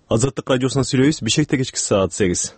Азаттык радиосунан сүйлөйбүз. Бишкекте кечки саат 8.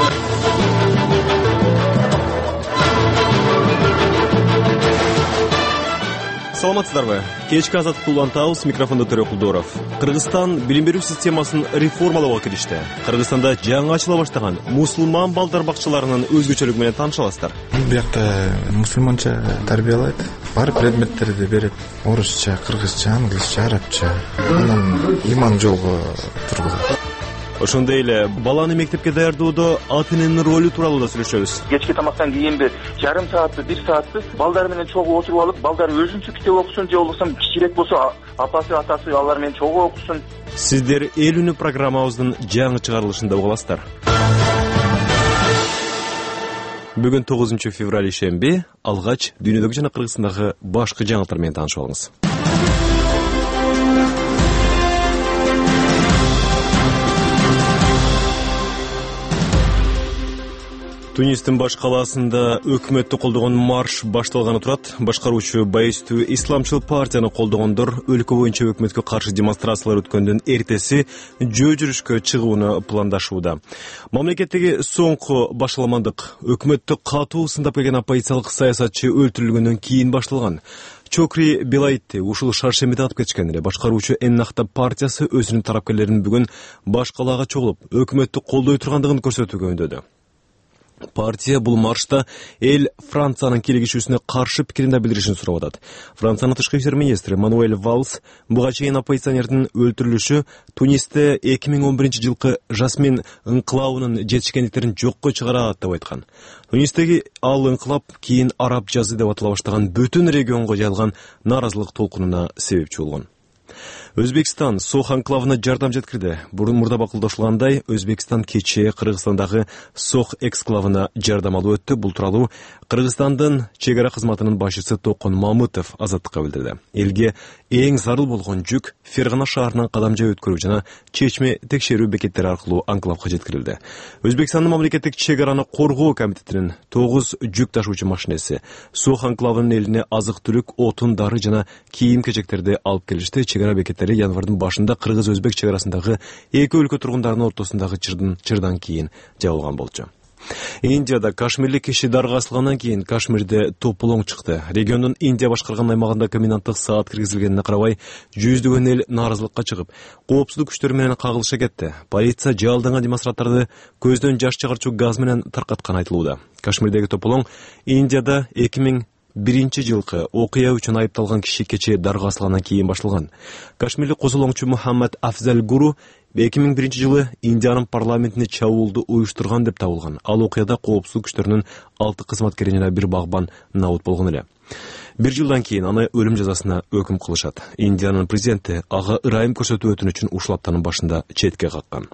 Саламатсыздарбы? Кечки азаттыкты улантабыз. Микрофондо Төрө Кулдоров. Кыргызстан билим берүү системасын реформалоого киришти. Кыргызстанда жаңы ачыла баштаган мусулман балдар бакчаларынын өзгөчөлүгү менен таанышаласыздар. Биякта мусулманча тарбиялайт. Бар предметтерди берет. Орусча, кыргызча, англисча, арабча. Анан иман жолго тургузат. Ошондой эле баланы мектепке даярдоодо ата эненин ролу тууралуу да сүйлөшөбүз. Кечки тамактан кийинби жарым саатты, 1 саатты балдар менен чогуу отуруп алып, балдар өзүнчө китеп окусун же болбосо кичирээк болсо апасы, атасы алар менен чогуу окусун. Сиздер эл үнү программабыздын жаңы чыгарылышында угаласыздар. Бүгүн 9 февраль ишемби, алгач дүйнөдөгү жана Кыргызстандагы башкы жаңылыктар менен таанышып алыңыз. Тунистин баш калаасында өкмөттү колдогон марш башталганы турат. Башкаруучу Байыстуу исламчыл партияны колдогондор өлкө боюнча өкмөткө каршы демонстрациялар өткөндөн эртеси жөө жүрүшкө чыгууну пландашууда. Мамлекеттеги соңку башаламандык өкмөттү катуу сындап келген оппозициялык саясатчы өлтүрүлгөндөн кийин башталган. Чокри Белайтти ушул шаршемеде атып кетишкен эле. Башкаруучу Эннахта партиясы өзүнүн тарапкерлерин бүгүн баш калаага чогулуп, өкмөттү колдой тургандыгын көрсөтүүгө үндөдү. Партия бул маршта эл Франциянын кийлигишүүсүнө каршы пикирин да билдиришин сурап атат. Франциянын тышкы иштер министри Мануэль Валс буга чейин оппозиционердин өлтүрүлүшү Тунисте 2011 жылкы Жасмин ыңкылабынын жетишкендиктерин жокко чыгарат деп айткан. Тунистеги ал ыңкылап кийин араб жазы деп атала баштаган бүтүн регионго жайылган нааразылык толкунуна себепчи болгон. Өзбекстан Сох анклавына жардам жеткирди. Бурун мурда бакылдашылгандай, Өзбекстан кечээ Кыргызстандагы Сох эксклавына жардам алып өттү. Бул тууралуу Кыргызстандын чек ара кызматынын башчысы Токон Мамытов азаттыкка билдирди. Элге эң зарыл болгон жүк Фергана шаарынан кадамжа өткөрүү жана чечме текшерүү бекеттери аркылуу анклавга жеткирилди. Өзбекстандын мамлекеттик чек араны коргоо комитетинин 9 жүк ташуучу машинеси Сох анклавынын элине азык-түлүк, отун, дары жана кийим-кечектерди алып келишти. Чек ара бекеттери январдын башында Кыргыз-Өзбек чек арасындагы эки өлкө тургундарынын ортосундагы чырдан кийин жабылган болчу. Индияда кашмирлик киши дарга асылгандан кийин Кашмирде тополоң чыкты. Региондун Индия башкарган аймагында коменденттык саат киргизилгенине карабай, жүздөгөн эл нааразылыкка чыгып, коопсуздук күчтөрү менен кагылыша кетти. Полиция жалданган демонстранттарды көздөн жаш чыгарчу газ менен таркатканы айтылууда. Кашмирдеги тополоң Индияда 2001 жылкы окуя үчүн айыпталган киши кечээ дарга асылгандан кийин башталган. Кашмирлик козолоңчу Мухаммад Афзал Гуру 2001 жылы Индиянын парламентине чабуулду уюштурган деп табылган. Ал окуяда коопсуздук күчтөрүнүн 6 кызматкери жана 1 багбан набут болгон эле. 1 жылдан кийин аны өлүм жазасына өкүм кылышат. Индиянын президенти ага ырайым көрсөтүү өтүнүчүн ушул аптанын башында четке каккан.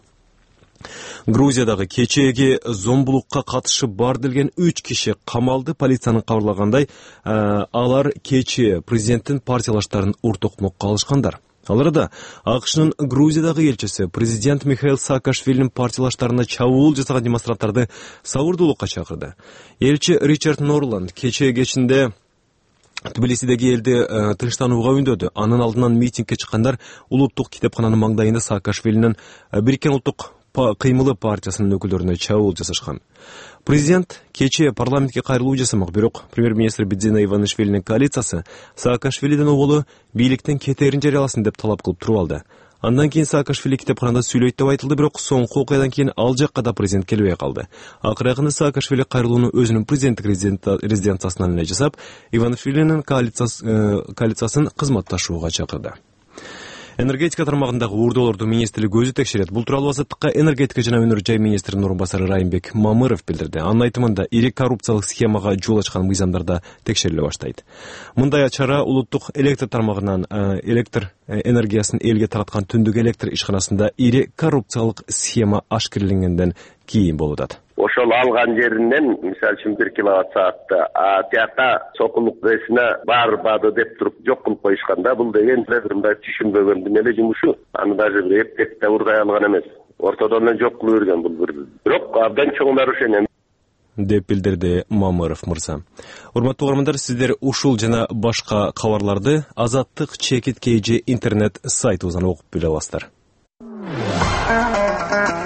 Грузиядагы кечээги зомбулукка катышы бар делген 3 киши камалды. Полициянын кабарлагандай, алар кечээ президенттин партиялаштарын уртокмокко алышкандар. Аларда АКШнын Грузиядагы элчиси президент Михаил Саакашвилинин партиялаштарына чабуул жасаган демонстранттарды сабырдуулукка чакырды. Элчи Ричард Норланд кечээ кечинде Тбилисидеги элди тынчтанууга үндөдү. Анын алдынан митингге чыккандар улуттук китепкананын маңдайында Саакашвилинин Бириккен улуттук кыймылы партиясынын өкүлдөрүнө чабуул жасашкан. Президент кечээ парламентке кайрылуу жасамак, бирок премьер-министр Бидзина Иванишвилинин коалициясы Саакашвилиден оболу бийликтен кетерин жарыяласын деп талап кылып туруп алды. Андан кийин Саакашвили китепканада сүйлөйт деп айтылды, бирок соңку окуядан кийин ал жакка да президент келбей калды. Акыркы Саакашвили кайрылууну өзүнүн президенттик резиденциясынан эле жасап, Иванишвилинин коалициясын кызматташууга чакырды. Энергетика тармагындагы уурдоолорду министрлик өзү текшерет. Бул тууралуу Азаттыкка энергетика жана өнөр жай министринин орун басары Райымбек Мамыров билдирди. Анын айтымында ири коррупциялык схемага жол ачкан мыйзамдар да текшериле баштайт. Мындай чара улуттук электр тармагынан электр энергиясын элге тараткан түндүк электр ишканасында ири коррупциялык схема ашкереленгенден кийин болуп атат. Ошол алган жеринен, мисалы үчүн 1 киловатт саатты тияка сокулук бесине барбады деп туруп жок кылып коюшканда, бул деген мындай түшүнбөгөндүн эле жумушу. Аны даже бир эптекте ургай алган эмес. Ортодон эле жок кылып берген бул бир. Бирок абдан чоң нарушение деп билдирди Мамыров мырза. Урматтуу угармандар, сиздер ушул жана башка кабарларды Азаттык /KG интернет сайтыбыздан окуп биле аласыздар.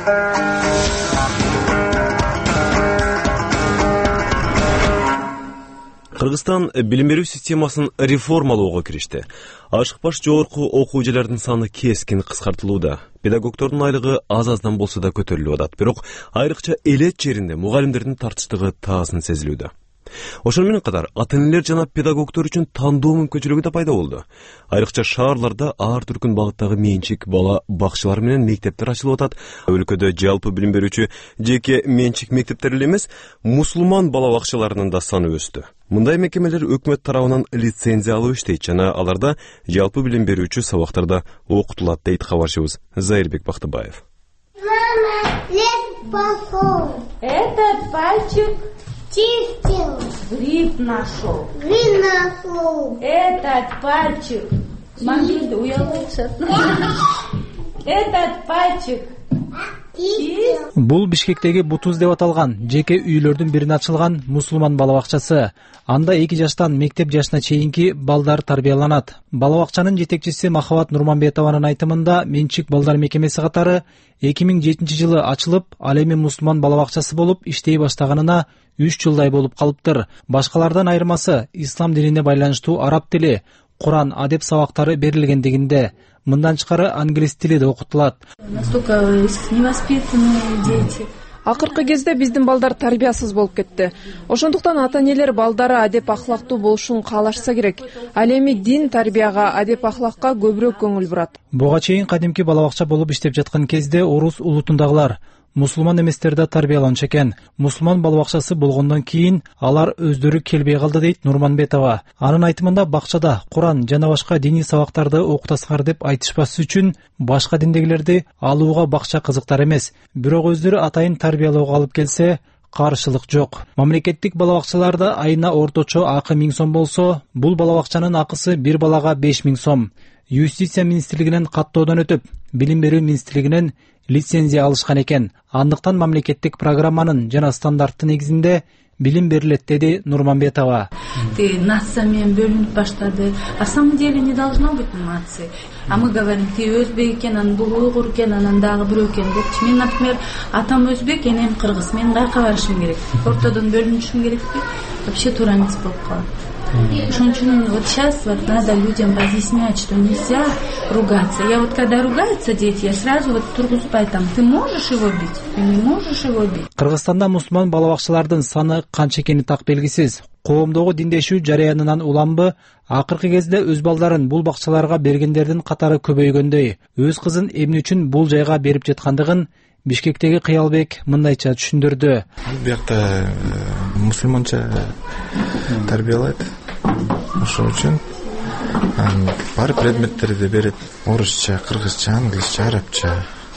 Кыргызстан билим берүү системасын реформалоого киришти. Ашыкпаш жогорку окуу жайлардын саны кескин кыскартылууда. Педагогдордун айлыгы аз-аздан болсо да көтөрүлүп атат. Бирок айрыкча элет жеринде мугалимдердин тартыштыгы таасын сезилүүдө. Ошону менен катар ата-энелер жана педагогдор үчүн тандоо мүмкүнчүлүгү да пайда болду. Айрыкча шаарларда ар түркүн багыттагы менчик бала бакчалар менен мектептер ачылып атат. Өлкөдө жалпы билим берүүчү жеке менчик мектептер эле эмес, мусулман бала бакчаларынын да саны өстү. Мындай мекемелер өкмөт тарабынан лицензия алып иштейт жана аларда жалпы билим берүүчү сабактарда окутулат дейт кабарчыбыз Заирбек Бактыбаев. Этот пальчик чистил. Гриб нашел. Этот пальчик. Этот пальчик. Бул Бишкектеги Бутуз деп аталган жеке үйлөрдүн бирине ачылган мусулман бала бакчасы. Анда 2 жаштан мектеп жашына чейинки балдар тарбияланат. Бала бакчанын жетекчиси Махабат Нурманбетованын айтымында менчик балдар мекемеси катары 2007-жылы ачылып, ал эми мусулман бала бакчасы болуп иштей баштаганына 3 жылдай болуп калыптыр. Башкалардан айырмасы ислам динине байланыштуу араб тили, Куран, адеп сабактары берилгендигинде. Мындан тышкары англис тили да окутулат. Акыркы кезде биздин балдар тарбиясыз болуп кетти. Ошондуктан ата-энелер балдары адеп ахлактуу болушун каалашса керек. Ал эми дин тарбияга, адеп ахлакка көбүрөөк көңүл бурат. Буга чейин кадимки бала бакча болуп иштеп жаткан кезде орус улутундагылар мусулман эместерде тарбияланчу экен. Мусулман бала бакчасы болгондон кийин алар өздөрү келбей калды дейт Нурманбетова. Анын айтымында бакчада Куран жана башка диний сабактарды окутасыңар деп айтышпас үчүн башка диндегилерди алууга бакча кызыктар эмес. Бирок өздөрү атайын тарбиялоого алып келсе, каршылык жок. Мамлекеттик бала бакчаларда айына орточо акы 1000 сом болсо, бул бала бакчанын акысы бир балага 5000 сом. Юстиция министрлигинен каттоодон өтүп, билим берүү министрлигинен лицензия алышкан экен. Андыктан мамлекеттик программанын жана стандарттын негизинде билим берилет, деди Нурманбетова. Ты нациямен бөлүнүп баштады. На самом деле не должно быть нации. А мы говорим, ты өзбек экен, анан бул уйгур экен, анан дагы бирөө экен деп. Мен, например, атам өзбек, энем кыргыз. Мен кайка барышым керек? Ортодон бөлүнүшүм керекпи? Вообще туура эмес болуп калат. Ошон үчүн вот сейчас вот надо людям разъяснять, что нельзя ругаться. Я вот когда ругаются дети, я сразу вот тургузуп айтам: ты можешь его бить, ты не можешь его бить. Кыргызстанда мусулман бала бакчалардын саны канча экени так белгисиз. Коомдогу диндешүү жарыянынан уламбы, акыркы кезде өз балдарын бул бакчаларга бергендердин катары көбөйгөндөй. Өз кызын эмне үчүн бул жайга берип жаткандыгын Бишкектеги Кыялбек мындайча түшүндүрдү. Биякта мусулманча тарбиялайт. Ошол үчүн бар предметтерди берет. Орусча, кыргызча, англисча, арабча.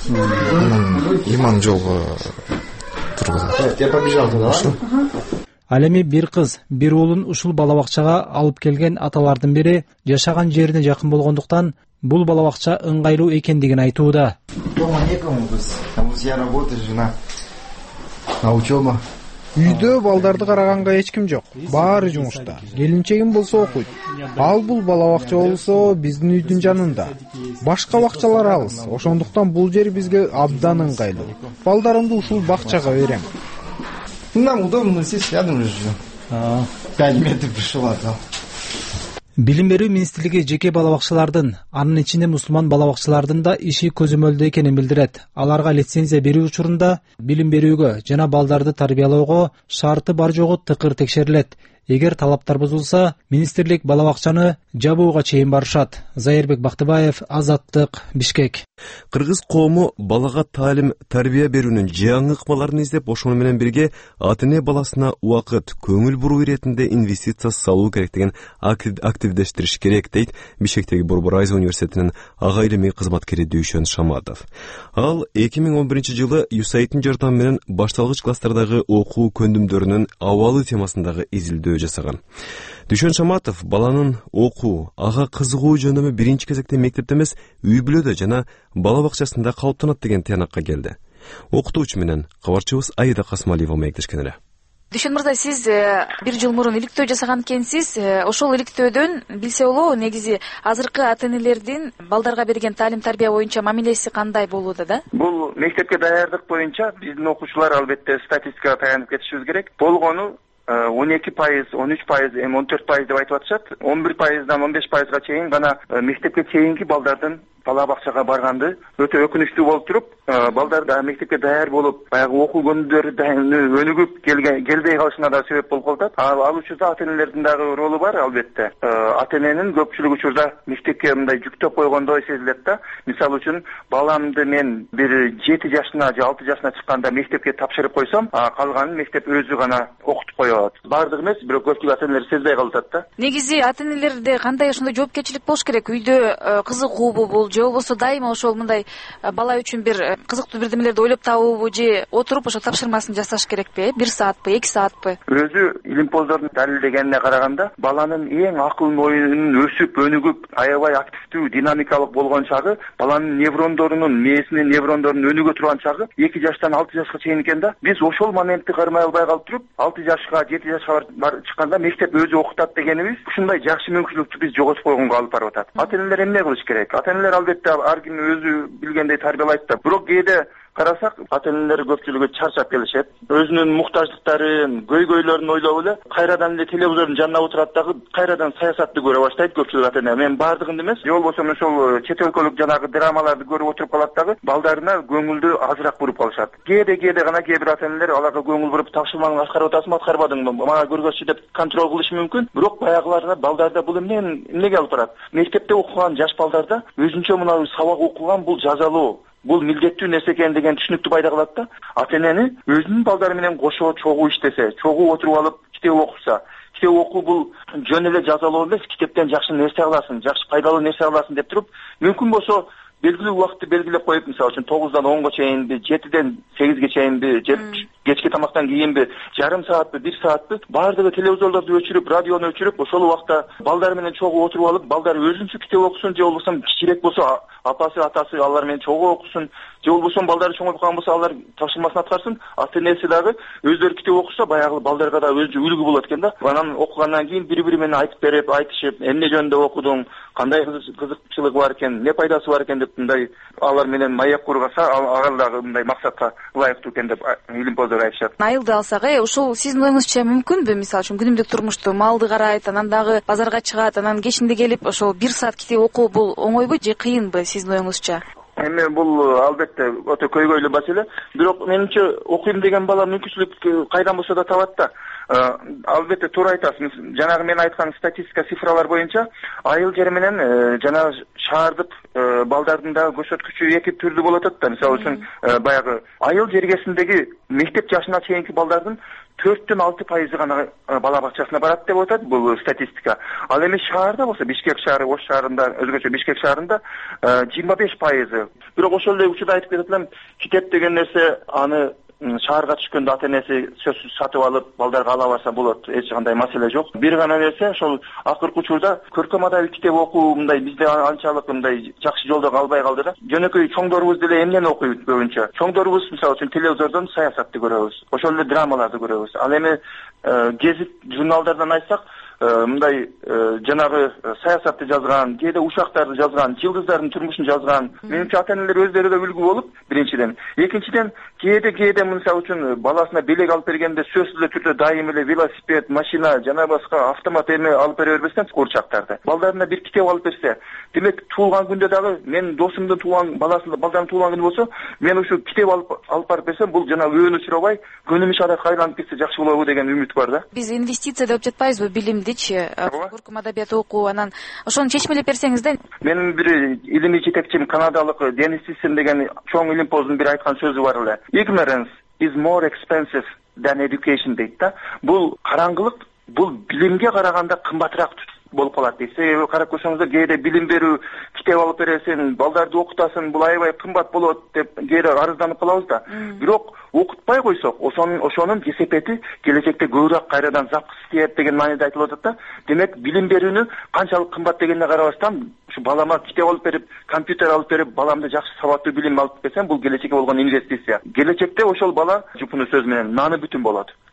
Анан иман жолго тургузат. Я побежал туда. Ал эми бир кыз, бир уулун ушул бала бакчага алып келген аталардын бири жашаган жерине жакын болгондуктан бул бала бакча ыңгайлуу экендигин айтууда. Дома некому біз. Я работаю, жена на учеба. Үйдө балдарды караганга эч ким жок. Баары жумушта. Келинчегим болсо окуйт. Ал бул бала бакча болсо биздин үйдүн жанында. Башка бакчалар алыс. Ошондуктан бул жер бизге абдан ыңгайлуу. Балдарымды ушул бакчага берем. Нам удобно, здесь рядом живем. 5 метров пришел, отдал. Билим берүү министрлиги жеке бала бакчалардын, анын ичинде мусулман бала бакчалардын да иши көзөмөлдө экенин билдирет. Аларга лицензия берүү учурунда билим берүүгө жана балдарды тарбиялоого шарты бар жогу тыкыр текшерилет. Эгер талаптар бузулса, министрлик бала бакчаны жабууга чейин барышат. Заирбек Бактыбаев, Азаттык, Бишкек. Кыргыз коому балага таалим, тарбия берүүнүн жаңы ыкмаларын издеп, ошону менен бирге ата-эне баласына убакыт, көңүл буруу иретинде инвестиция салуу керектигин активдештириш керек, дейт Бишкектеги Борбор Айза университетинин ага илимий кызматкери Дүйшөн Шаматов. Ал 2011-жылы USAID-тин жардамы менен башталгыч класстардагы окуу көндүмдөрүнүн абалы темасындагы изилдөө жасаган. Дүйшөн Шаматов баланын окуу, ага кызыгуу жөндөмү биринчи кезекте мектепте эмес, үй бүлөдө жана бала бакчасында калыптанат деген тыянакка келди. Окутуучу менен кабарчыбыз Аида Касмалиева маектешкен эле. Дүйшөн мырза, сиз 1 жыл мурун иликтөө жасаган экенсиз. Ошол иликтөөдөн билсе болобу, негизи азыркы ата-энелердин балдарга берген таалим тарбия боюнча мамилеси кандай болууда да? Бул мектепке даярдык боюнча биздин окуучулар албетте статистикага таянып кетишибиз керек. Болгону 12%, 13%, эми 14% деп айтып атышат. 11%дан 15%га чейин гана мектепке чейинки балдардын бала бакчага барганды өтө өкүнүчтүү болуп туруп, балдар да мектепке даяр болуп, баягы окуу көңүлдөрү да өнүгүп келбей калышына да себеп болуп калат. Ал учурда ата-энелердин дагы ролу бар албетте. Ата-эненин көпчүлүк учурда мектепке мындай жүктөп койгондой сезилет да. Мисалы үчүн, баламды мен бир 7 жашына же 6 жашына чыкканда мектепке тапшырып койсом, калганын мектеп өзү гана окутуп коет. Бардыгы эмес, бирок көпчүлүк ата-энелер сезбей калышат да. Негизи ата-энелерде кандай ошондой жоопкерчилик болуш керек? Үйдө кызыгуубу бул, же болбосо дайыма ошол мындай бала үчүн бир кызыктуу бирдемелерди ойлоп табуубу, же отуруп ошо тапшырмасын жасаш керекпи? 1 саатпы, 2 саатпы? Өзү илимпоздордун далилдегенине караганда, баланын эң акыл оюнун өсүп, өнүгүп, аябай активдүү, динамикалык болгон чагы, баланын неврондорунун, мээсинин неврондорунун өнүгө турган чагы 2 жаштан 6 жашка чейин экен да. Биз ошол моментти кармай албай калып туруп, 6 жашка, 7 жашка чыкканда мектеп өзү окутат дегенибиз ушундай жакшы мүмкүнчүлүктү биз жоготуп койгонго алып барып атат. Ата-энелер эмне кылыш керек? Ата-энелер албетте ар ким өзү билгендей тарбиялайт да. Бирок кээде карасак, ата-энелер көпчүлүгү чарчап келишет. Өзүнүн муктаждыктарын, көйгөйлөрүн ойлоп эле кайрадан эле телевизордун жанына отурат дагы кайрадан саясатты көрө баштайт көпчүлүк ата-эне. Мен бардыгын эмес, же болбосо ошол чет өлкөлүк жанагы драмаларды көрүп отуруп калат дагы балдарына көңүлдү азыраак буруп калышат. Кээде гана кээ бир ата-энелер аларга көңүл буруп, тапшырмаңды аткарып атасыңбы, аткарбадыңбы, мага көргөзчү деп контроль кылышы мүмкүн. Бирок баягыларда балдарда бул эмнеге алып барат? Мектепте окуган жаш балдарда өзүнчө мына сабак окуган бул жазалоо, бул милдеттүү нерсе экен деген түшүнүктү пайда кылат да. Ата-энени өзүнүн балдары менен кошо чогуу иштесе, чогуу отуруп алып китеп окуса, китеп окуу бул жөн эле жазалоо эмес, китептен жакшы нерсе аласың, жакшы пайдалуу нерсе аласың деп туруп, мүмкүн болсо белгилүү убакытты белгилеп коюп, мисалы үчүн 9-дан 10га чейинби, 7-ден 8ге чейинби, же кечки тамактан кийинби, жарым саатпы, 1 саатпы бардыгы телевизорлорду өчүрүп, радиону өчүрүп, ошол убакта балдар менен чогуу отуруп алып, балдар өзүнчө китеп окусун, же болбосо кичирээк болсо апасы, атасы алар менен чогуу окусун, же болбосо балдары чоңоюп калган болсо алар тапшырмасын аткарсын. Ата-энеси дагы өздөрү китеп окуса, баягы балдарга да өзү үлгү болот экен да. Анан окугандан кийин бири-бири менен айтып берип, айтышып, эмне жөнүндө окудуң, кандай кызыкчылыгы бар экен, эмне пайдасы бар экен деп мындай алар менен маек кургаса, ал дагы мындай максатка ылайыктуу экен деп илимпоздор айтышат. Айылды алсак, ушул сиздин оюңузча мүмкүнбү? Мисалы үчүн күнүмдүк турмушту малды карайт, анан дагы базарга чыгат, анан кечинде келип ошол 1 саат китеп окуу бул оңойбу же кыйынбы сиздин оюңузча? Эми бул албетте өтө көйгөйлүү маселе. Бирок менимче окуйм деген бала мүмкүнчүлүк кайдан болсо да табат да. Албетте туура айтасыз. Жанагы мен айткан статистика цифралар боюнча айыл жери менен жанагы шаардык балдардын да көрсөткүчү эки түрдүү болот да. Мисалы үчүн баягы айыл жергесиндеги мектеп жашына чейинки балдардын 4-төн 6% гана бала бакчасына барат деп атат бул статистика. Ал эми шаарда болсо, Бишкек шаары, Ош шаарында, өзгөчө Бишкек шаарында 25%. Бирок ошол эле учурда айтып кетет элем, китеп деген нерсе аны шаарга түшкөндө ата-энеси сөзсүз сатып алып балдарга ала барса болот, эч кандай маселе жок. Бир гана нерсе ошол акыркы учурда көркөм адабий китеп окуу мындай бизде анчалык мындай жакшы жолдо калбай калды да. Жөнөкөй чоңдорубуз деле эмнени окуйт көбүнчө? Чоңдорубуз мисалы үчүн телевизордон саясатты көрөбүз, ошол эле драмаларды көрөбүз. Ал эми гезит журналдардан айтсак, мындай жанагы саясатты жазган, кээде ушактарды жазган, жылдыздардын турмушун жазган, менимче ата-энелер өздөрү да үлгү болуп, биринчиден. Экинчиден, кээде мисалы үчүн баласына белек алып бергенде сөзсүз эле түрдө дайым эле велосипед, машина, жана башка автомат эме алып бере бербестен курчактарды. Балдарына бир китеп алып берсе, демек туулган күндө дагы мен досумдун балдардын туулган күнү болсо, мен ушу китеп алып барып берсем, бул жана өөнү чурабай, көнүмү шаракка айланып кетсе жакшы болобу деген үмүт бар да. Биз инвестиция деп жатпайбызбы, билимдичи, көркөм адабият окуу, анан ошону чечмелеп берсеңиз да. Менин бир илимий жетекчим канадалык Денис Сиссен деген чоң илимпоздун бир айткан сөзү бар эле. Ignorance is more expensive than education дейт да. Бул караңгылык, бул билимге караганда кымбатыраак болуп калат дейт. Себеби карап көрсөңүздөр, кээде билим берүү, китеп алып бересиң, балдарды окутасың, бул аябай кымбат болот деп кээде арызданып калабыз да. Бирок окутпай койсок, ошонун кесепети келечекте көбүрөөк кайрадан запас тиет деген мааниде айтылып атат да. Демек, билим берүүнү канчалык кымбат дегенине карабастан, ушу балама китеп алып берип, компьютер алып берип, баламды жакшы сабаттуу билим алып берсем, бул келечекке болгон инвестиция. Келечекте ошол бала жупуну сөз менен наны бүтүн болот.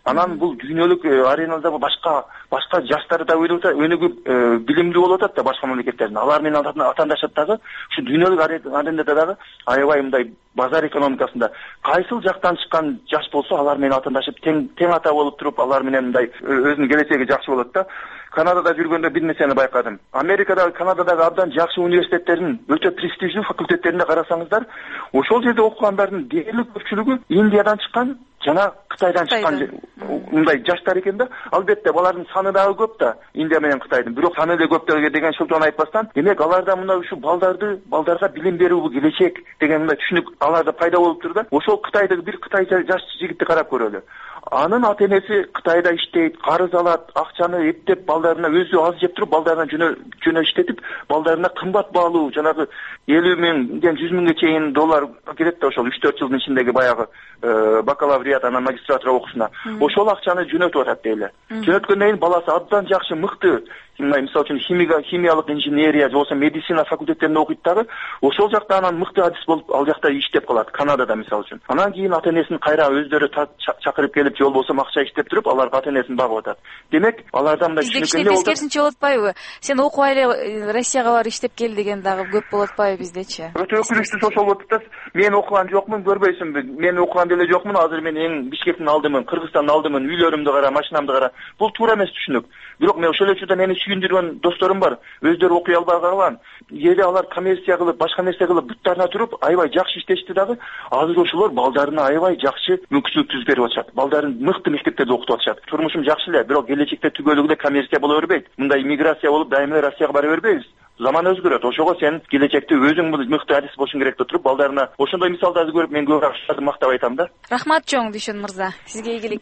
Анан бул дүйнөлүк ареналда башка жаштар да өнүгүп билимдүү болуп атат да башка мамлекеттердин. Алар менен атаандашат дагы ушу дүйнөлүк аренада дагы аябай мындай базар экономикасында кайсыл жактан чыккан жаш болсо алар менен атаандашып тең ата болуп туруп алар менен мындай өзүнүн келечеги жакшы болот да. Канадада жүргөндө бир нерсени байкадым. Америкадагы, Канададагы абдан жакшы университеттердин өтө престиждүү факультеттеринде карасаңыздар, ошол жерде окугандардын дээрлик көпчүлүгү Индиядан чыккан жана Кытайдан чыккан мындай жаштар экен да. Албетте алардын саны дагы көп да, Индия менен Кытайдын. Бирок саны эле көп деген шылтоон айтпастан, демек аларда мына ушу балдарга билим берүү бул келечек деген мындай түшүнүк аларда пайда болуп тур да. Ошол Кытайдагы бир Кытай жаш жигитти карап көрөлү. Анын ата-энеси Кытайда иштейт, карыз алат, акчаны эптеп балдарына өзү аз жеп туруп, балдарына жөнө иштетип, балдарына кымбат баалуу жанагы 50 миңден 100 миңге чейин доллар келет да ошол 3-4 жылдын ичиндеги баягы бакалавриат анан магистратура окушуна. Ошол акчаны жөнөтүп атат дейли. Жөнөткөндөн кийин баласы абдан жакшы мыкты, мисалы үчүн химиялык инженерия же болбосо медицина факультеттеринде окуйт дагы, ошол жакта анан мыкты адис болуп ал жакта иштеп калат, Канадада мисалы үчүн. Анан кийин ата-энесин кайра өздөрү чакырып келип, же болбосо акча иштеп туруп, аларга ата-энесин багып атат. Демек, аларда мындай түшүнүккөндөр болот. Тескерисинче болуп атпайбы? Сен окуп эле Россияга барып иштеп кел деген дагы көп болот атпайбы биздечи? Өтө өкүнүчтүү ошол болуп атат. Мен окуган жокмун, көрбөйсүңбү? Мен окуган деле жокмун, азыр мен эң Бишкектин алдымын, Кыргызстандын алдымын, үйлөрүмдү кара, машинамды кара. Бул туура эмес түшүнүк. Бирок мен ошол учурда мени сүйүндүргөн досторум бар. Өздөрү окуй албай калган. Эде алар коммерция кылып, башка нерсе кылып, буттарына туруп, аябай жакшы иштешти дагы. Азыр ошолор балдарына аябай жакшы мүмкүнчүлүк түзүп берип атышат. Балдарын мыкты мектептерде окутуп атышат. Турмушум жакшы эле, бирок келечекте түгөлүгү эле коммерция боло бербейт. Мындай миграция болуп, дайыма Россияга бара бербейбиз. Заман өзгөрөт. Ошого сен келечекте өзүң мыкты адис болушуң керек деп туруп, балдарына ошондой мисалдарды көрүп мен көп мактап айтам да. Рахмат чоң Дүйшөн мырза. Сизге ийгилик.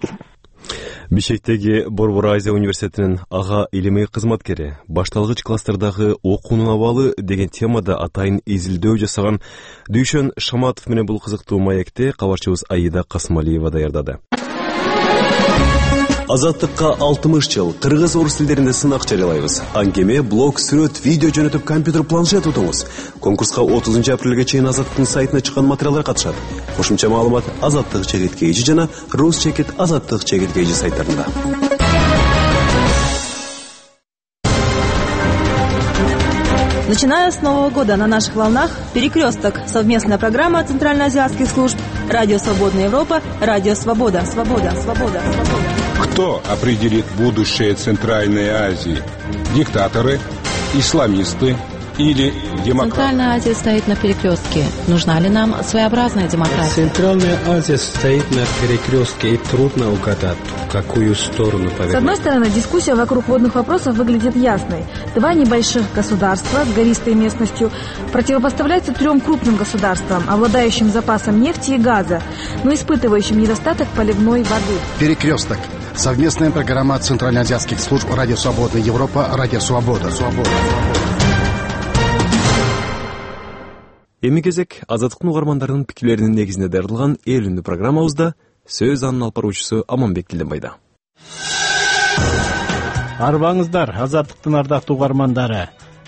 Бишкектеги Борбор Азия университетинин ага илимий кызматкери башталгыч класстардагы окуунун абалы деген темада атайын изилдөө жасаган Дүйшөн Шаматов менен бул кызыктуу маекти кабарчыбыз Аида Касмалиева даярдады. Азаттыкка 60 жыл кыргыз орус тилдеринде сынак жарыялайбыз. Аңгеме, блог, сүрөт, видео жөнөтүп компьютер, планшет утуңуз. Конкурска 30 апрелге чейин Азаттыктын сайтына чыккан материалдар катышат. Кошумча маалымат Азаттык /KG жана Рус / Азаттык /KG сайттарында. Начиная с Нового года на наших волнах «Перекресток» — совместная программа центральноазиатских служб «Радио Свободная Европа», «Радио Свобода». Кто определит будущее Центральной Азии? Диктаторы, исламисты или демократы? Центральная Азия стоит на перекрестке. Нужна ли нам своеобразная демократия? Центральная Азия стоит на перекрестке, и трудно угадать, в какую сторону повернуть. С одной стороны, дискуссия вокруг водных вопросов выглядит ясной. Два небольших государства с гористой местностью противопоставляются трем крупным государствам, обладающим запасом нефти и газа, но испытывающим недостаток поливной воды. Перекресток. Совместная программа центральноазиатских служб «Радио Свободная Европа», «Радио Свобода». Эми кезек Азаттыктын угармандарынын пикирлеринин негизинде даярдалган эл үндү программабызда сөз анын алып баруучусу Аманбек Тилденбайда. Арбаңыздар, Азаттыктын ардактуу угармандары.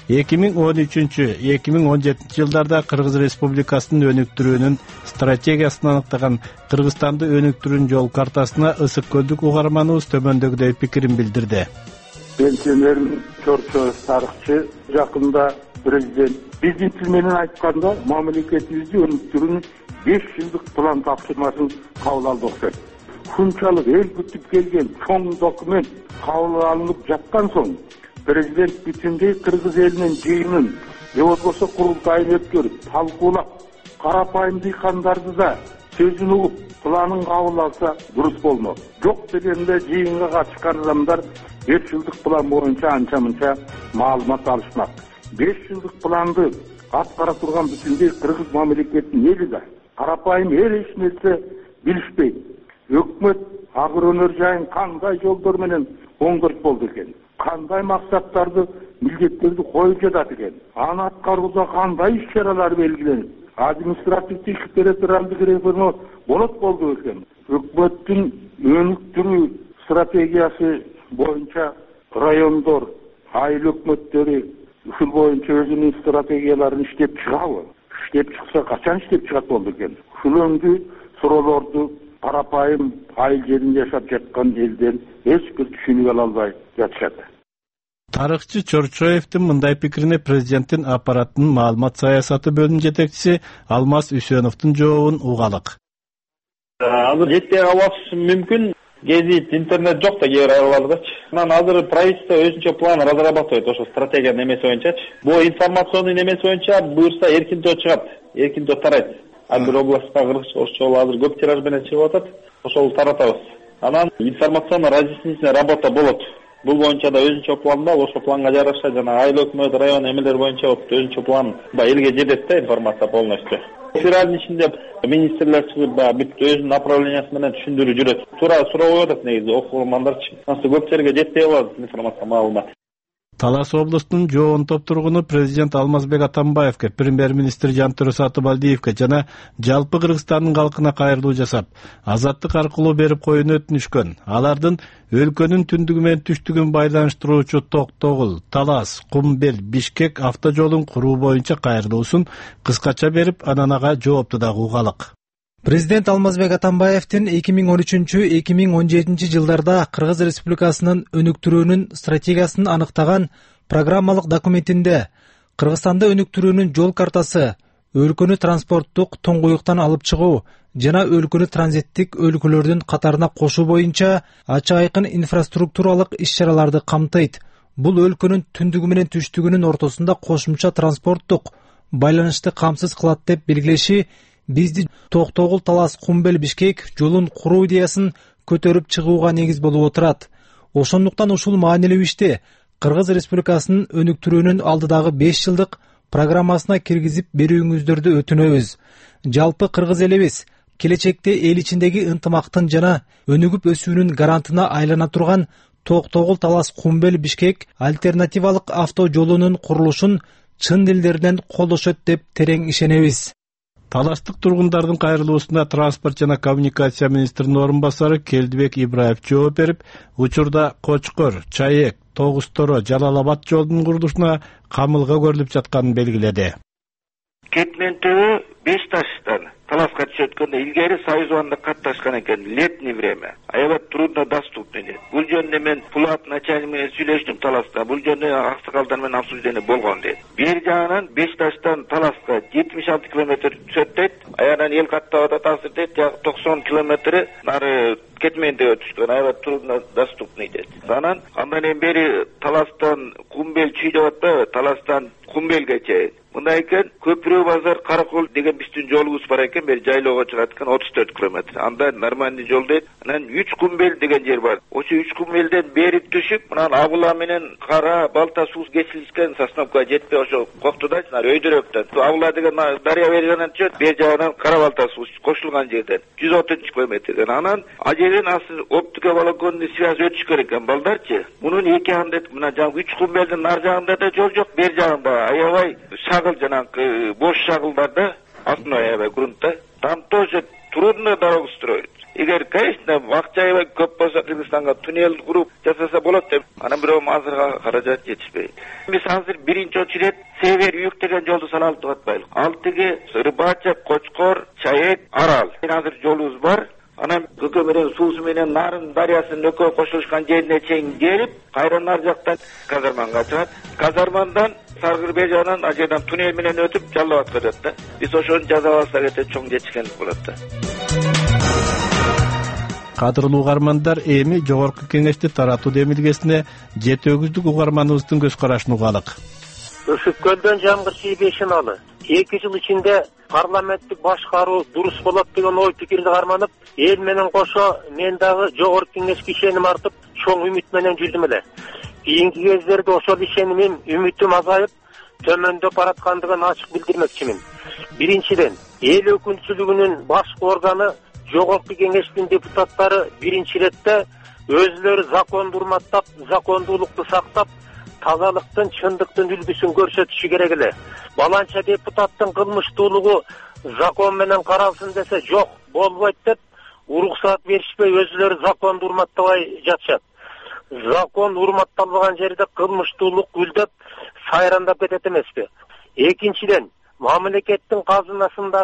2013-2017 жылдарда Кыргыз Республикасынын өнүктүрүүнүн стратегиясын аныктаган Кыргызстанды өнүктүрүүнүн жол картасына ысык көлдүк угарманыбыз төмөндөгүдөй пикирин билдирди. Пенсионердин чорчо тарыхчы жакында президент биздин тил менен айтканда мамлекетибизди өнүктүрүүнүн 5 жылдык план тапшырмасын кабыл алды окшойт. Ушунчалык эл күтүп келген чоң документ кабыл алынып жаткан соң президент бүтүндөй кыргыз элинин жыйынын же болбосо курултайын өткөрүп, талкуулап, карапайым дыйкандарды да сөзүн угуп, планын кабыл алса дурус болмок. Жок дегенде жыйынга катышкан адамдар 5 жылдык план боюнча анча-мынча маалымат алышмак. 5 жылдык планды аткара турган бүтүндөй кыргыз мамлекетинин эли да карапайым эл эч нерсе билишпейт. Өкмөт агыр өнөр жайын кандай жолдор менен оңдойт болду экен, кандай максаттарды, милдеттерди коюп жатат экен, аны аткарууда кандай иш-чаралар белгиленип, административдик территориалдык реформа болот болду экен. Өкмөттүн өнүктүрүү стратегиясы боюнча райондор, айыл өкмөттөрү ушул боюнча өзүнүн стратегияларын иштеп чыгабы? Иштеп чыкса качан иштеп чыгат болду экен? Ушул өңдү суроолорду карапайым айыл жеринде жашап жаткан элдер эч бир түшүнүк ала албай жатышат. Тарыхчы Чорчоевдин мындай пикирине президенттин аппаратынын маалымат саясаты бөлүм жетекчиси Алмаз Үсеновдун жообун угалык. Азыр жетпей калышы мүмкүн. Гезит, интернет жок да кээ бир айылдардачы. Анан азыр правительство өзүнчө план разрабатывает ошо стратегиянын немеси боюнчачы. Бул информационный немеси боюнча буюрса эркинтөө чыгат, эркинтөө тарайт. Ар бир областка кыргызча, орусча азыр көп тираж менен чыгып атат. Ошол таратабыз. Анан информационно разъяснительный работа болот. Бул боюнча да өзүнчө план бар, ошол планга жараша жана айыл өкмөт, район эмелер боюнча өзүнчө план элге жетет да информация полностью. Федералдын ичинде министрлер чыгып бүт өзүнүн направлениясы менен түшүндүрүп жүрөт. Туура суроо коюп атат негизи окугандарчы. Анысы көп жерге жетпей калат информация маалымат. Талас областынын жоон топ тургуну президент Алмазбек Атамбаевке, премьер-министр Жантөрө Сатыбалдиевке жана жалпы Кыргызстандын калкына кайрылуу жасап, азаттык аркылуу берип коюуну өтүнүшкөн. Алардын өлкөнүн түндүгү менен түштүгүн байланыштыруучу Токтогул, Талас, Кумбел, Бишкек автожолун куруу боюнча кайрылуусун кыскача берип, анан ага жоопту дагы угалык. Президент Алмазбек Атамбаевдин 2013-2017 жылдарда Кыргыз Республикасынын өнүктүрүүнүн стратегиясын аныктаган программалык документинде Кыргызстанда өнүктүрүүнүн жол картасы, өлкөнү транспорттук тоңгуюктан алып чыгуу жана өлкөнү транзиттик өлкөлөрдүн катарына кошуу боюнча ачык айкын инфраструктуралык иш-чараларды камтыйт. Бул өлкөнүн түндүгү менен түштүгүнүн ортосунда кошумча транспорттук байланышты камсыз кылат деп белгилеши бизди Токтогул, Талас, Кумбел, Бишкек жолун куруу идеясын көтөрүп чыгууга негиз болуп отурат. Ошондуктан ушул маанилүү ишти Кыргыз Республикасынын өнүктүрүүнүн алдыдагы 5 жылдык программасына киргизип берүүңүздөрдү өтүнөбүз. Жалпы кыргыз элибиз келечекте эл ичиндеги ынтымактын жана өнүгүп өсүүнүн гарантына айлана турган Токтогул, Талас, Кумбел, Бишкек альтернативалык автожолунун курулушун чын дилдеринен колдошот деп терең ишенебиз. Таластык тургундардын кайрылуусуна транспорт жана коммуникация министринин орун басары Келдибек Ибраев жооп берип, учурда Кочкор, Чаек, Тогуз-Торо, Жалал-Абад жолунун курулушуна камылга көрүлүп жатканын белгиледи. Кетмен түбү Бешташтан Таласка түшөткөндө илгери Союзбанда катташкан экен, летний время. Аябай трудно доступный. Бул жөнүндө мен Пулат начальник менен сүйлөштүм Таласта. Бул жөнүндө аксакалдар менен обсуждение болгон дейт. Бир жагынан Бешташтан Таласка 76 километр түшөт дейт. Аянан эл каттап атат азыр дейт, 90 километри нары кетменде өтүшкөн, аябай трудно доступный дейт. Андан бери Таластан Кумбел чүй деп атпайбы? Таластан Кумбелге чейин. Мындай экен, Көпүрө базар Каракол деген биздин жолубуз бар экен, бери жайлоого чыгат экен 34 километр. Анда нормальный жол дейт. Анан 3 Кумбел деген жер бар. Ошо 3 Кумбелден бери түшүп, анан Абыла менен Кара, Балта суу кесилишкен Сосновка жетпей ошо Коктудачы, өйдөрөктөн. Абыла деген дарыя берген чөт, бер жагынан Кара Балта суу кошулган жерден 130 километрден. Анан ажерден асыл оптиковолоконный связь өтүш керек экен балдарчы. Мунун эки анда мына жаңы 3 Кумбелдин нар жагында да жол жок, бер жагында аябай шагыл жанагы бош шагылдарда астына аябай грунтта. Там тоже трудно дорогу строить. Эгер, конечно, вакыт аябай көп болсо Кыргызстанга туннель куруп жасаса болот деп, анан бирөө азырга каражат жетишпейт. Биз азыр биринчи очередь север-юг деген жолду салалы деп атпайлык. Ал тиги Рыбача, Кочкор, Чаек, Арал. Азыр жолубуз бар. Анан Көкө менен суусу менен Нарын дарыясынын экөө кошулушкан жерине чейин келип, кайра нар жактан Казарманга чыгат. Казармандан Саргыр бер жагынан ажерден туннель менен өтүп Жалал-Абадка өтөт да. Биз ошону жаза алсак эте чоң жетишкендик болот да. Кадырлуу угармандар, эми жогорку кеңешти таратуу демилгесине 7 угарманыбыздын көз карашын угалык. Өшүккөндөн жамгыр тийбешин алы. 2 жыл ичинде парламенттик башкаруу дурус болот деген ой пикирди карманып, эл менен кошо мен дагы жогорку кеңешке ишеним артып, чоң үмүт менен жүрдүм эле. Кийинки кездерде ошол ишенимим, үмүтүм азайып, төмөндөп бараткандыгын ачык билдирмекчимин. Биринчиден, эл өкүнчүлүгүнүн башкы органы жогорку кеңештин депутаттары биринчи иретте өзүлөрү законду урматтап, закондуулукту сактап, тазалыктын, чындыктын үлгүсүн көрсөтүшү керек эле. Баланча депутаттын кылмыштуулугу закон менен каралсын десе жок, болбойт деп уруксаат беришпей өзүлөрү законду урматтабай жатышат. Закон урматталбаган жерде кылмыштуулук гүлдөп, сайрандап кетет эмеспи? Экинчиден, мамлекеттин казынасындагы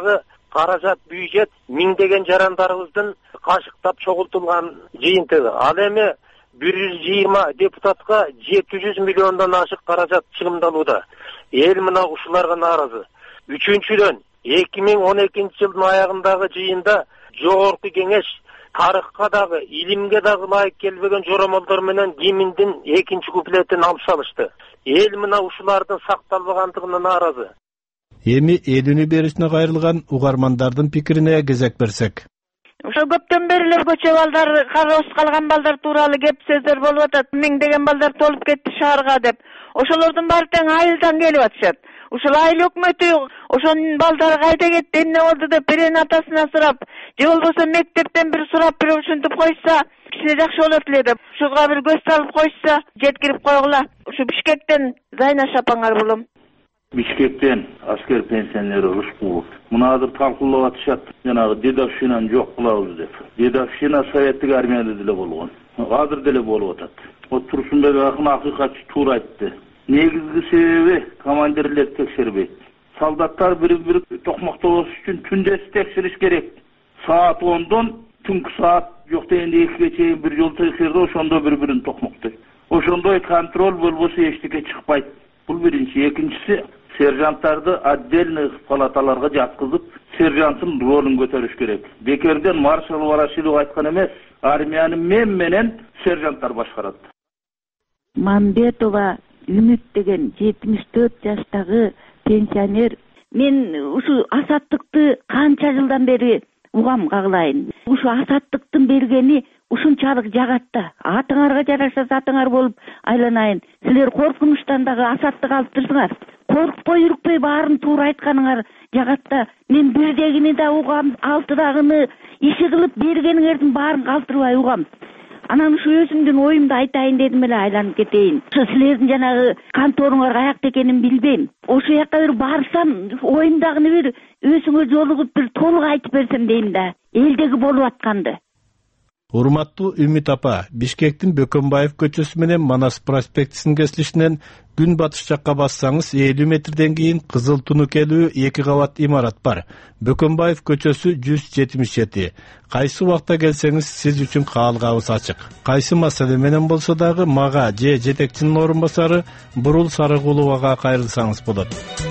каражат, бюджет миңдеген жарандарыбыздын кашыктап чогултулган жыйынтыгы. Ал эми 120 депутатка 700 миллиондон ашык каражат чыгымдалууда. Эл мына ушуларга нааразы. Үчүнчүдөн 2012 жылдын аягындагы жыйында жогорку кеңеш тарыхка дагы, илимге дагы ылайык келбеген жоромолдор менен гимндин экинчи куплетин алып салышты. Эл мына ушулардын сакталбагандыгына нааразы. Эми элүүнү берүүсүнө кайрылган угармандардын пикирине кезек берсек. Ошо көптөн бери эле көчө балдар, кароосуз калган балдар тууралуу кеп сөздөр болуп атат. Миңдеген балдар толуп кетти шаарга деп. Ошолордун баары тең айылдан келип атышат. Ушул айыл өкмөтү ошонун балдары кайда кетти, эмне болду деп биринин атасынан сурап, же болбосо мектептен бир сурап бир ушинтип койсо, кичине жакшы болот эле деп. Ушуга бир көз салып койсо, жеткирип койгула. Ушу Бишкектен Зайнаш апаңар булум. Бишкектен аскер пенсионери Рыскулов. Мына азыр талкуулап атышат, жанагы дедовщинаны жок кылабыз деп. Дедовщина советтик армияда деле болгон. Азыр деле болуп атат. Вот Турсунбек акын акыйкатчы туура айтты. Негизги себеби командирлер текшербейт. Солдаттар бири-бири токмоктолош үчүн түндө текшериш керек. Саат 10дон түнкү саат жок дегенде 2ге чейин бир жол текшерди, ошондо бири-бирин токмоктойт. Ошондой контроль болбосо эчтеке чыкпайт. Бул биринчи. Экинчиси, сержанттарды отдельный палаталарга жаткызып, сержанттын ролун көтөрүш керек. Бекерден маршал Ворошилов айткан эмес, армияны мен менен сержанттар башкарат. Мамбетова Үмүт деген 74 жаштагы пенсионер. Мен ушу азаттыкты канча жылдан бери угам кагылайын. Ушу азаттыктын бергени ушунчалык жагат да. Атыңарга жараша затыңар болуп айланайын. Силер коркунучтан дагы азаттык алып турсуңар. Коркпой үркпөй баарын туура айтканыңар жагат да. Мен бирдегини да угам, алтыдагыны иши кылып бергениңердин баарын калтырбай угам. Анан ушу өзүмдүн оюмду айтайын дедим эле, айланып кетейин. Ошо силердин жанагы конторуңар каякта экенин билбейм. Ошо жака бир барсам, оюмдагыны бир өзүңөр жолугуп бир толук айтып берсем дейм да. Элдеги болуп атканды. Урматтуу Үмүт апа, Бишкектин Бөкөнбаев көчөсү менен Манас проспектисинин кесилишинен күн батыш жакка бассаңыз 50 метрден кийин кызыл тунукелүү 2 кабат имарат бар. Бөкөнбаев көчөсү 177. Кайсы убакта келсеңиз сиз үчүн каалгабыз ачык. Кайсы маселе менен болсо дагы мага же жетекчинин орун басары Бурул Сарыгуловага кайрылсаңыз болот.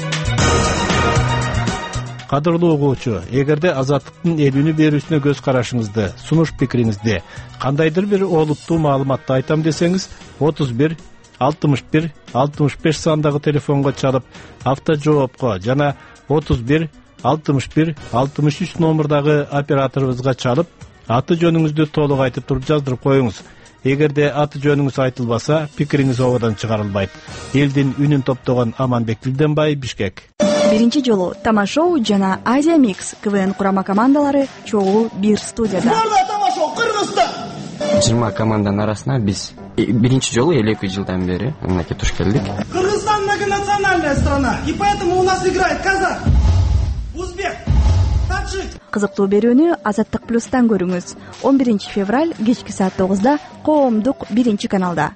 Кадырлуу угуучу, эгерде азаттыктын элүүнү берүүсүнө көз карашыңызды, сунуш пикириңизди, кандайдыр бир олуттуу маалыматты айтам десеңиз, 31 61 65 сандагы телефонго чалып, автожоопко жана 31 61 63 номурдагы операторубузга чалып, аты жөнүңүздү толук айтып туруп жаздырып коюңуз. Эгерде аты жөнүңүз айтылбаса, пикириңиз ободон чыгарылбайт. Элдин үнүн топтогон Аманбек Билденбай, Бишкек. Биринчи жолу Тамашоу жана Азия Микс КВН курама командалары чогуу бир студияда. Тамашоу Кыргызстан. 20 команданын арасына биз биринчи жолу 2 жылдан бери мынакей туш келдик. Кыргызстан многонациональная страна, и поэтому у нас играет казах, узбек, таджик. Кызыктуу берүүнү Азаттык плюстан көрүңүз. 11 февраль кечки саат 9да коомдук 1 каналда.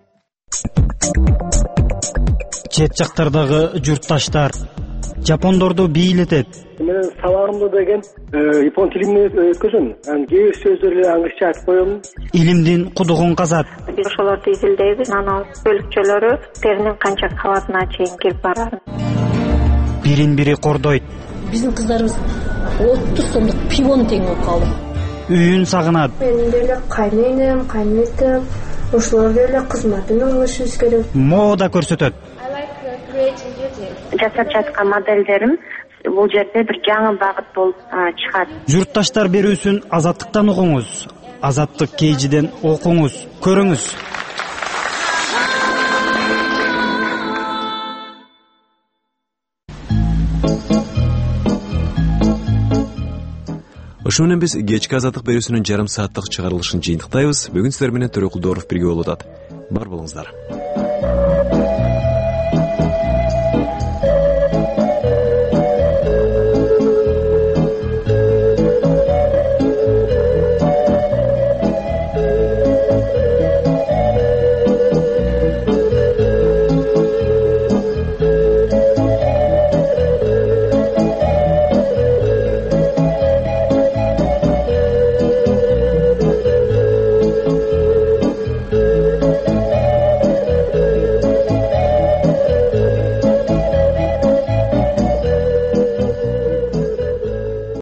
Чет жактардагы журтташтар жапондорду бийлетет. Мен сабагымда деген япон тилинде өткөзөм. Кээ бир сөздөрдү англисче айтып коем. Илимдин кудугун казат. Биз ошолорду изилдейбиз. Анан бөлүкчөлөрү теринин канча кабатына чейин кирип барат. Бирин-бири кордойт. Биздин кыздарыбыз 30 сомдук пивону тең болуп калды. Үйүн сагынат. Менин деле кайненем, кайнетем, ошолор деле кызматын алышыбыз керек. Мода көрсөтөт. Жасап жаткан моделдерим бул жерде бир жаңы багыт болуп чыгат. Журтташтар берүүсүн Азаттыктан угуңуз. Азаттык KG'ден окуңуз, көрүңүз. Ошо менен биз кечки Азаттык берүүсүнүн жарым сааттык чыгарылышын жыйынтыктайбыз. Бүгүн сиздер менен Төрөкулдоров бирге болуп атат. Бар болуңуздар.